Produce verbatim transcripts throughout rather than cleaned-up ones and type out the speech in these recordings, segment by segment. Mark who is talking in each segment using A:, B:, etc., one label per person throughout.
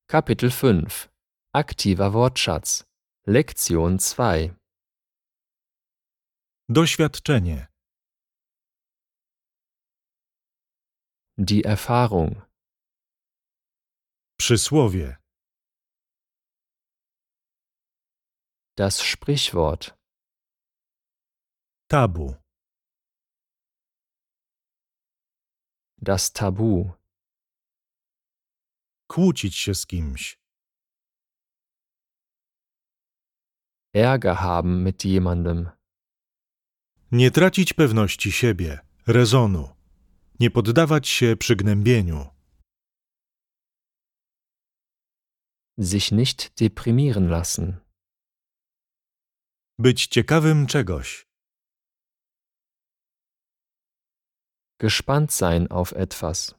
A: Kapitel fünf Aktiver Wortschatz Lektion zwei
B: Doświadczenie.
A: Die Erfahrung
B: Przysłowie.
A: Das Sprichwort
B: Tabu.
A: Das Tabu
B: Kłócić się z kimś.
A: Ärger haben mit jemandem
B: Nie tracić pewności siebie, rezonu. Nie poddawać się przygnębieniu.
A: Sich nicht deprimieren lassen
B: Być ciekawym czegoś.
A: Gespannt sein auf etwas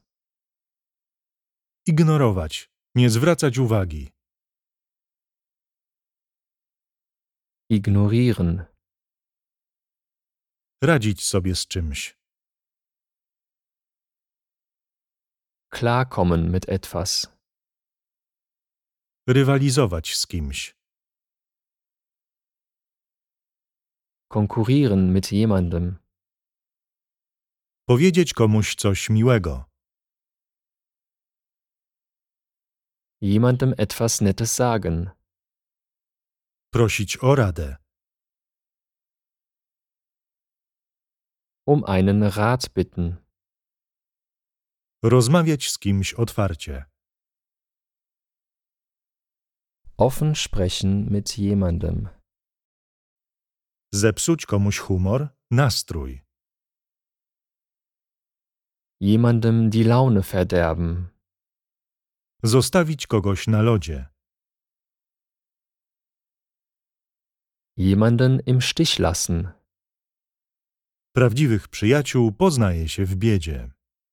B: Ignorować. Nie zwracać uwagi.
A: Ignorieren
B: Radzić sobie z czymś.
A: Klarkommen mit etwas
B: Rywalizować z kimś.
A: Konkurrieren mit jemandem
B: Powiedzieć komuś coś miłego.
A: Jemandem etwas Nettes sagen
B: Prosić o radę.
A: Um einen Rat bitten
B: Rozmawiać z kimś otwarcie.
A: Offen sprechen mit jemandem
B: Zepsuć komuś humor, nastrój.
A: Jemandem die Laune verderben
B: Zostawić kogoś na lodzie.
A: Jemanden im Stich lassen
B: Prawdziwych przyjaciół poznaje się w biedzie.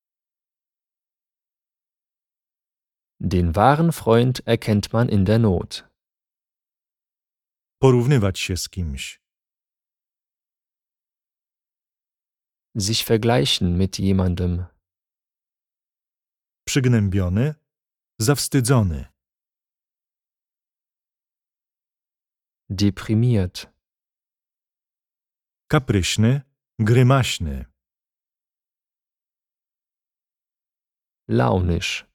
A: Den wahren Freund erkennt man in der Not.
B: Porównywać się z kimś.
A: Sich vergleichen mit jemandem.
B: Przygnębiony, zawstydzony.
A: Deprimiert.
B: Kapryśny, grymaśny.
A: Launisch.